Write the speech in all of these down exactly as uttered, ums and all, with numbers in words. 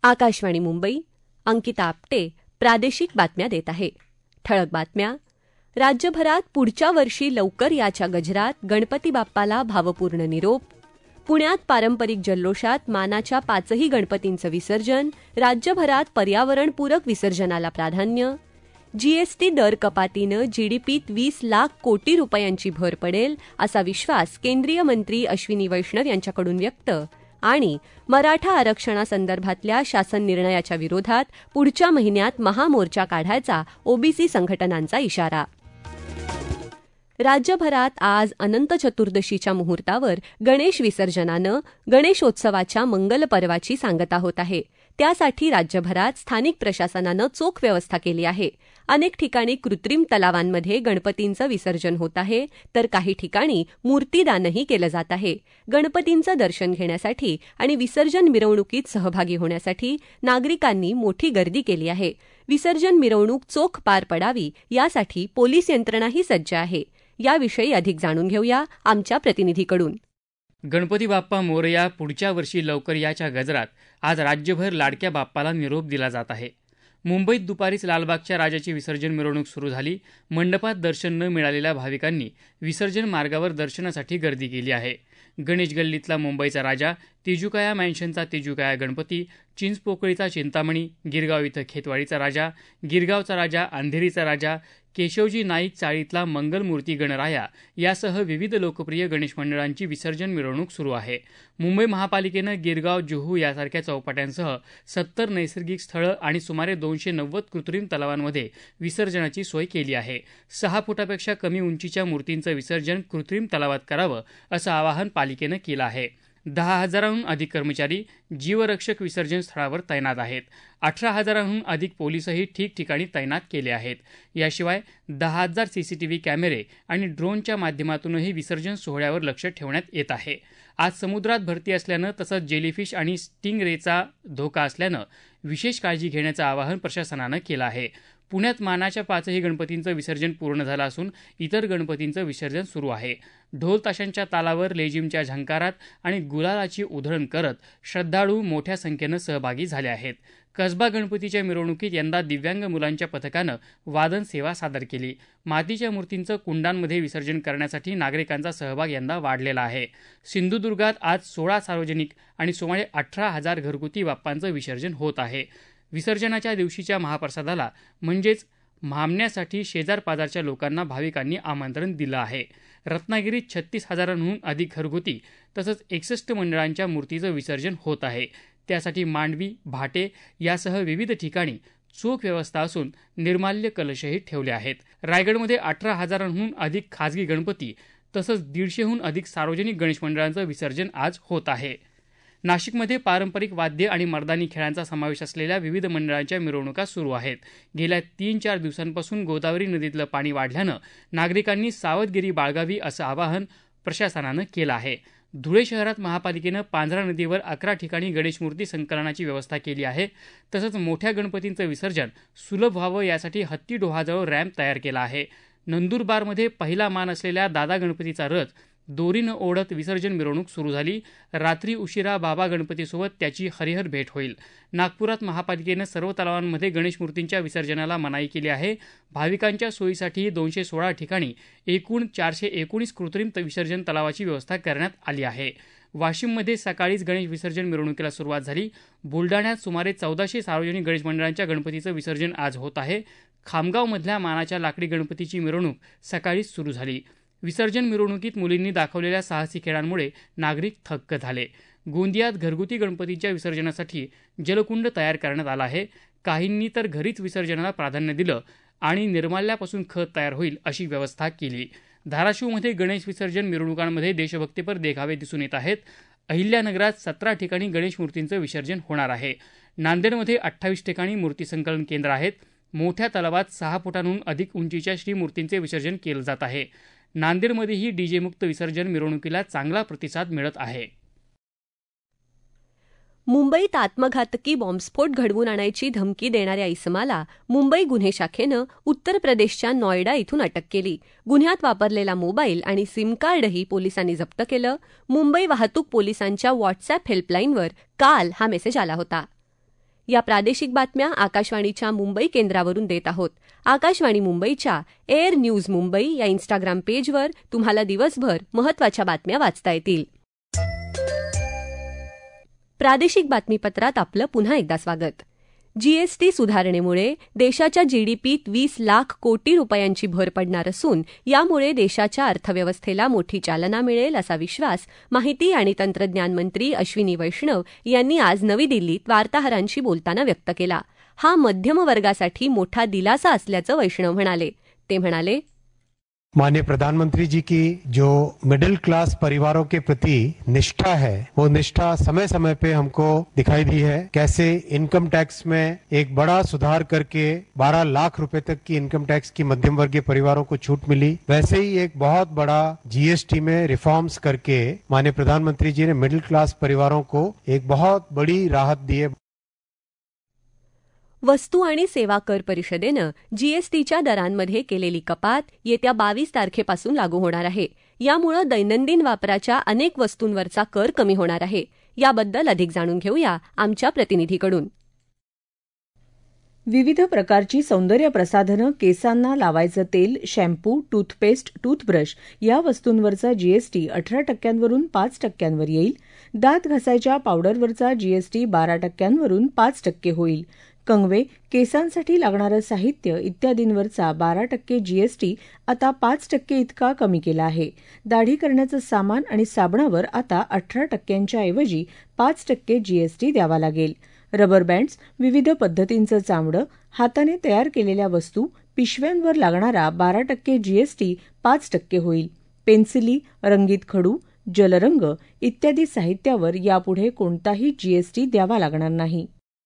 आकाशवाणी मुंबई, अंकिता आपटे प्रादेशिक बातम्या देत आहे. ठळक बातम्या. राज्यभरात पुढच्या वर्षी लवकर याच्या गजरात गणपती बाप्पाला भावपूर्ण निरोप. पुण्यात पारंपरिक जल्लोषात मानाच्या पाचही गणपतींचं विसर्जन. राज्यभरात पर्यावरणपूरक विसर्जनाला प्राधान्य. जीएसटी दर कपातीनं जीडीपीत वीस लाख कोटी रुपयांची भर पडेल असा विश्वास केंद्रीय मंत्री अश्विनी वैष्णव यांच्याकडून व्यक्त. आणि मराठा आरक्षणासंदर्भातल्या शासन निर्णयाच्या विरोधात पुढच्या महिन्यात महामोर्चा काढायचा ओबीसी संघटनांचा इशारा. राज्यभरात आज अनंत चतुर्दशीच्या मुहूर्तावर गणेश विसर्जनानं गणेशोत्सवाच्या मंगल पर्वाची सांगता होत आहे. त्यासाठी राज्यभरात स्थानिक प्रशासनानं चोख व्यवस्था केली आहे. अनेक ठिकाणी कृत्रिम तलावांमध्ये गणपतींचं विसर्जन होत आहे, तर काही ठिकाणी मूर्तीदानही केलं जात आहे. गणपतींचं दर्शन घेण्यासाठी आणि विसर्जन मिरवणुकीत सहभागी होण्यासाठी नागरिकांनी मोठी गर्दी केली आहे. विसर्जन मिरवणूक चोख पार पडावी यासाठी पोलीस यंत्रणाही सज्ज आहे. याविषयी अधिक जाणून घेऊया आमच्या प्रतिनिधीकडून. गणपती बाप्पा मोरया पुढच्या वर्षी लवकर याच्या गजरात आज राज्यभर लाडक्या बाप्पाला निरोप दिला जात आहे. मुंबईत दुपारीच लालबागच्या राजाची विसर्जन मिरवणूक सुरू झाली. मंडपात दर्शन न मिळालेल्या भाविकांनी विसर्जन मार्गावर दर्शनासाठी गर्दी केली आहे. गणेश गल्लीतला मुंबईचा राजा, तेजुकाया मॅन्शनचा तेजुकाया गणपती, चिंचपोकळीचा चिंतामणी, गिरगाव इथं खेतवाडीचा राजा, गिरगावचा राजा, अंधेरीचा राजा, केशवजी नाईक चाळीतला मंगलमूर्ती गणराया यासह विविध लोकप्रिय गणेश मंडळांची विसर्जन मिरवणूक सुरू आहे. मुंबई महापालिकेनं गिरगाव, जुहू यासारख्या चौपाट्यांसह सत्तर नैसर्गिक स्थळं आणि सुमारे दोनशे नव्वद कृत्रिम तलावांमध्ये विसर्जनाची सोय केली आहे. सहा फुटापेक्षा कमी उंचीच्या मूर्तींचं विसर्जन कृत्रिम तलावात करावं असं आवाहन पालिकेनं केलं आहे. दहा हजारांहून अधिक कर्मचारी जीवरक्षक विसर्जन स्थळावर तैनात आहेत. अठरा हजारांहून अधिक पोलीसही ठिकठिकाणी तैनात केले आहेत. याशिवाय दहा हजार सीसीटीव्ही कॅमेरे आणि ड्रोनच्या माध्यमातूनही विसर्जन सोहळ्यावर लक्ष ठेवण्यात येत आहे. आज समुद्रात भरती असल्यानं तसंच जेलीफिश आणि स्टिंगरेचा धोका असल्यानं विशेष काळजी घेण्याचं आवाहन प्रशासनानं केलं आहे. पुण्यात मानाच्या पाचही गणपतींचं विसर्जन पूर्ण झालं असून इतर गणपतींचं विसर्जन सुरू आहे. ढोल ताशांच्या तालावर, लेझिमच्या झंकारात आणि गुलालाची उधळण करत श्रद्धाळू मोठ्या संख्येनं सहभागी झाले आहेत. कसबा गणपतीच्या मिरवणुकीत यंदा दिव्यांग मुलांच्या पथकानं वादन सेवा सादर केली. मातीच्या मूर्तींचं कुंडांमध्ये विसर्जन करण्यासाठी नागरिकांचा सहभाग यंदा वाढलेला आहे. सिंधुदुर्गात आज सोळा सार्वजनिक आणि सुमारे अठरा हजार घरगुती बाप्पांचं विसर्जन होत आहे. विसर्जनाच्या दिवशीच्या महाप्रसादाला म्हणजेच म्हामण्यासाठी शेजारपाजारच्या लोकांना भाविकांनी आमंत्रण दिलं आहे. रत्नागिरीत छत्तीस हजारांहून अधिक घरगुती तसंच एकसष्ट मंडळांच्या मूर्तीचं विसर्जन होत आहे. त्यासाठी मांडवी, भाटे यासह विविध ठिकाणी चोख व्यवस्था असून निर्माल्य कलशही ठेवले आहेत. रायगडमध्ये अठरा हजारांहून अधिक खासगी गणपती तसंच दीडशेहून अधिक सार्वजनिक गणेश मंडळांचं विसर्जन आज होत आहे. नाशिकमध्ये पारंपरिक वाद्य आणि मर्दानी खेळांचा समावेश असलेल्या विविध मंडळांच्या मिरवणुका सुरू आहेत. गेल्या तीन चार दिवसांपासून गोदावरी नदीतलं पाणी वाढल्यानं नागरिकांनी सावधगिरी बाळगावी असं आवाहन प्रशासनानं केलं आहे. धुळे शहरात महापालिकेनं पांझरा नदीवर अकरा ठिकाणी गणेशमूर्ती संकलनाची व्यवस्था केली आहे. तसंच मोठ्या गणपतींचं विसर्जन सुलभ व्हावं यासाठी हत्ती डोहाजवळ रॅम्प तयार केला आहे. नंदुरबारमध्ये पहिला मान असलेल्या दादा गणपतीचा रथ दोरीनं ओढत विसर्जन मिरवणूक सुरू झाली. रात्री उशिरा बाबा गणपतीसोबत त्याची हरिहर भेट होईल. नागपुरात महापालिकेनं सर्व तलावांमध्ये गणेश मूर्तींच्या विसर्जनाला मनाई केली आहे. भाविकांच्या सोयीसाठी दोनशे सोळा ठिकाणी एकूण चारशे एकोणीस कृत्रिम विसर्जन तलावाची व्यवस्था करण्यात आली आहे. वाशिममध्ये सकाळीच गणेश विसर्जन मिरवणुकीला सुरुवात झाली. बुलडाण्यात सुमारे चौदाशे सार्वजनिक गणेश मंडळांच्या गणपतीचं विसर्जन आज होत आहे. खामगावमधल्या मानाच्या लाकडी गणपतीची मिरवणूक सकाळीच सुरू झाली. विसर्जन मिरवणुकीत मुलींनी दाखवलेल्या साहसी खेळांमुळे नागरिक थक्क झाले. गोंदियात घरगुती गणपतींच्या विसर्जनासाठी जलकुंड तयार करण्यात आला आहे. काहींनी तर घरीच विसर्जनाला प्राधान्य दिलं आणि निर्माल्यापासून खत तयार होईल अशी व्यवस्था केली. धाराशिवमध्ये गणेश विसर्जन मिरवणुकांमध्ये देशभक्तीपर देखावे दिसून येत आहेत. अहिल्यानगरात सतरा ठिकाणी गणेश मूर्तींचं विसर्जन होणार आहे. नांदेडमध्ये अठ्ठावीस ठिकाणी मूर्ती संकलन केंद्र आहेत. मोठ्या तलावात सहा फुटांहून अधिक उंचीच्या श्रीमूर्तींचे विसर्जन केलं जात आहे. नांदेडमध्येही डीजे मुक्त विसर्जन मिरवणुकीला चांगला प्रतिसाद मिळत आहे. मुंबईत आत्मघातकी बॉम्बस्फोट घडवून आणायची धमकी देणाऱ्या इसमाला मुंबई गुन्हे शाखेनं उत्तर प्रदेशच्या नॉयडा इथून अटक केली. गुन्ह्यात वापरलेला मोबाईल आणि सिम कार्डही पोलिसांनी जप्त केलं. मुंबई वाहतूक पोलिसांच्या व्हॉट्सअप हेल्पलाईनवर काल हा मेसेज आला होता. या प्रादेशिक बातम्या आकाशवाणीच्या मुंबई केंद्रावरून देत आहोत. आकाशवाणी मुंबईच्या एअर न्यूज मुंबई या इन्स्टाग्राम पेजवर तुम्हाला दिवसभर महत्त्वाच्या बातम्या वाचता येतील. प्रादेशिक बातमीपत्रात आपलं पुन्हा एकदा स्वागत. जीएसटी सुधारणेमुळे देशाच्या जीडीपीत वीस लाख कोटी रुपयांची भर पडणार असून यामुळे देशाच्या अर्थव्यवस्थेला मोठी चालना मिळेल असा विश्वास माहिती आणि तंत्रज्ञान मंत्री अश्विनी वैष्णव यांनी आज नवी दिल्लीत वार्ताहरांशी बोलताना व्यक्त केला. हा मध्यम वर्गासाठी मोठा दिलासा असल्याचं वैष्णव म्हणाले. ते म्हणाले, माननीय प्रधानमंत्री जी की जो मिडिल क्लास परिवारों के प्रति निष्ठा है, वो निष्ठा समय समय पे हमको दिखाई दी है. कैसे इनकम टैक्स में एक बड़ा सुधार करके बारह लाख रुपए तक की इनकम टैक्स की मध्यम वर्गीय परिवारों को छूट मिली, वैसे ही एक बहुत बड़ा जीएसटी में रिफॉर्म्स करके माननीय प्रधानमंत्री जी ने मिडिल क्लास परिवारों को एक बहुत बड़ी राहत दी है. वस्तू आणि सेवा कर परिषदेनं जीएसटीच्या दरांमध्ये केलेली कपात येत्या बावीस तारखेपासून लागू होणार आहे. यामुळे दैनंदिन वापराच्या अनेक वस्तूंवरचा कर कमी होणार आहे. याबद्दल अधिक जाणून घेऊया आमच्या प्रतिनिधीकडून. विविध प्रकारची सौंदर्य प्रसाधनं, केसांना लावायचं तेल, शॅम्पू, टूथपेस्ट, टूथब्रश या वस्तूंवरचा जीएसटी अठरा टक्क्यांवरून पाच टक्क्यांवर येईल. दात घासायच्या पावडरवरचा जीएसटी बारा टक्क्यांवरून पाच टक्के होईल. कंगवे, केसांसाठी लागणारं साहित्य इत्यादींवरचा बारा टक्के जीएसटी आता पाच टक्के इतका कमी केला आहे. दाढी करण्याचं सामान आणि साबणावर आता अठरा टक्क्यांच्या ऐवजी पाच टक्के जीएसटी द्यावा लागेल. रबर बँड्स, विविध पद्धतींचं चामडं, हाताने तयार केलेल्या वस्तू, पिशव्यांवर लागणारा बारा टक्के जीएसटी पाच टक्के होईल. पेन्सिली, रंगीत खडू, जलरंग इत्यादी साहित्यावर यापुढे कोणताही जीएसटी द्यावा लागणार नाही.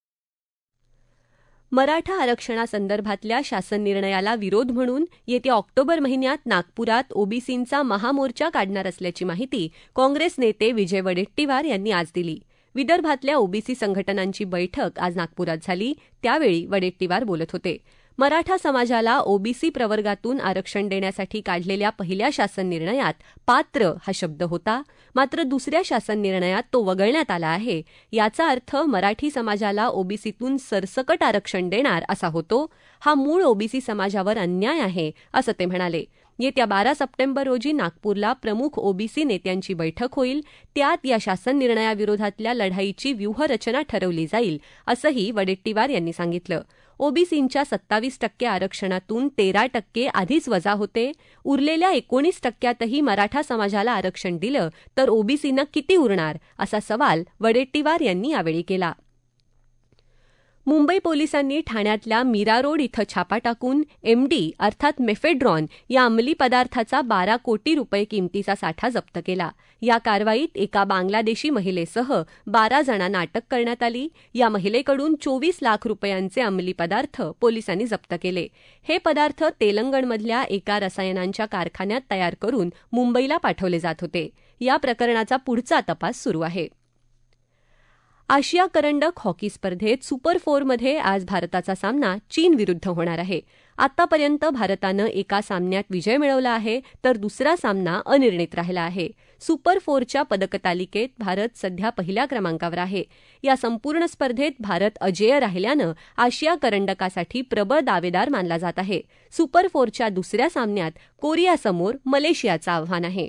मराठा आरक्षणासंदर्भातल्या शासन निर्णयाला विरोध म्हणून येत्या ऑक्टोबर महिन्यात नागपुरात ओबीसींचा महामोर्चा काढणार असल्याची माहिती काँग्रेस नेते विजय वडेट्टीवार यांनी आज दिली. विदर्भातल्या ओबीसी संघटनांची बैठक आज नागपुरात झाली. त्यावेळी वडेट्टीवार बोलत होते. मराठा समाजाला ओबीसी प्रवर्गातून आरक्षण देण्यासाठी काढलेल्या पहिल्या शासन निर्णयात पात्र हा शब्द होता. मात्र दुसऱ्या शासन निर्णयात तो वगळण्यात आला आहे. याचा अर्थ मराठी समाजाला ओबीसीतून सरसकट आरक्षण देणार असा होतो. हा मूळ ओबीसी समाजावर अन्याय आहे असं ते म्हणाले. येत्या बारा सप्टेंबर रोजी नागपूरला प्रमुख ओबीसी नेत्यांची बैठक होईल. त्यात या शासन निर्णयाविरोधातल्या लढाईची व्यूहरचना ठरवली जाईल असंही वडेट्टीवार यांनी सांगितलं. ओबीसींच्या सत्तावीस टक्के आरक्षणातून तेरा टक्के आधीच वजा होते. उरलेल्या एकोणीस टक्क्यातही मराठा समाजाला आरक्षण दिलं तर ओबीसीनं किती उरणार असा सवाल वडेट्टीवार यांनी यावेळी केला. मुंबई पोलिसांनी ठाण्यातल्या मीरा रोड इथं छापा टाकून एमडी अर्थात मेफेड्रॉन या अंमली पदार्थाचा बारा कोटी रुपये किमतीचा साठा जप्त केला. या कारवाईत एका बांगलादेशी महिलेसह बारा जणांना अटक करण्यात आली. या महिलेकडून चोवीस लाख रुपयांचे अंमली पदार्थ पोलिसांनी जप्त केले. हे पदार्थ तेलंगणमधल्या एका रसायनांच्या कारखान्यात तयार करून मुंबईला पाठवले जात होते. या प्रकरणाचा पुढचा तपास सुरू आहे. आशिया करंडक हॉकी स्पर्धेत सुपर फोरमध्ये आज भारताचा सामना चीन विरुद्ध होणार आहे. आतापर्यंत भारतानं एका सामन्यात विजय मिळवला आहे तर दुसरा सामना अनिर्णित राहिला आहे. सुपर फोरच्या पदकतालिकेत भारत सध्या पहिल्या क्रमांकावर आहे. या संपूर्ण स्पर्धेत भारत अजेय राहिल्यानं आशिया करंडकासाठी प्रबळ दावेदार मानला जात आहे. सुपर फोरच्या दुसऱ्या सामन्यात कोरियासमोर मलेशियाचं आव्हान आहे.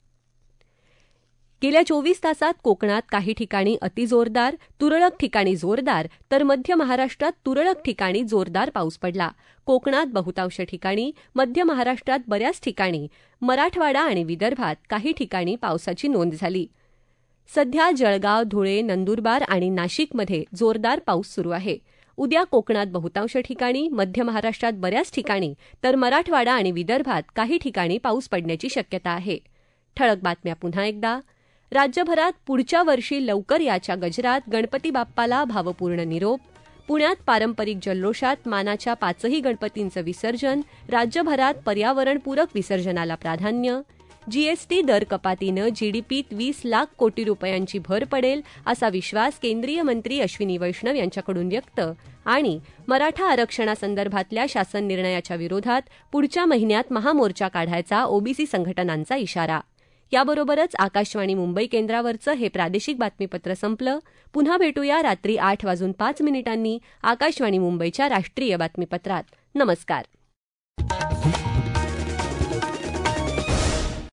गेल्या चोवीस तासात कोकणात काही ठिकाणी अतिजोरदार, तुरळक ठिकाणी जोरदार तर मध्य महाराष्ट्रात तुरळक ठिकाणी जोरदार पाऊस पडला. कोकणात बहुतांश ठिकाणी, मध्य महाराष्ट्रात बऱ्याच ठिकाणी, मराठवाडा आणि विदर्भात काही ठिकाणी पावसाची नोंद झाली. सध्या जळगाव, धुळे, नंदुरबार आणि नाशिकमध्ये जोरदार पाऊस सुरू आहे. उद्या कोकणात बहुतांश ठिकाणी, मध्य महाराष्ट्रात बऱ्याच ठिकाणी तर मराठवाडा आणि विदर्भात काही ठिकाणी पाऊस पडण्याची शक्यता आहे. ठळक बातम्या पुन्हा एकदा. राज्यभरात पुढच्या वर्षी लवकर याच्या गजरात गणपती बाप्पाला भावपूर्ण निरोप. पुण्यात पारंपरिक जल्लोषात मानाच्या पाचही गणपतींचं विसर्जन. राज्यभरात पर्यावरणपूरक विसर्जनाला प्राधान्य. जीएसटी दर कपातीनं जीडीपीत वीस लाख कोटी रुपयांची भर पडेल असा विश्वास केंद्रीय मंत्री अश्विनी वैष्णव यांच्याकडून व्यक्त. आणि मराठा आरक्षणासंदर्भातल्या शासन निर्णयाच्या विरोधात पुढच्या महिन्यात महामोर्चा काढायचा ओबीसी संघटनांचा इशारा. याबरोबरच आकाशवाणी मुंबई केंद्रावरचं हे प्रादेशिक बातमीपत्र संपलं. पुन्हा भेटूया रात्री आठ वाजून पाच मिनिटांनी आकाशवाणी मुंबईच्या राष्ट्रीय बातमीपत्रात. नमस्कार.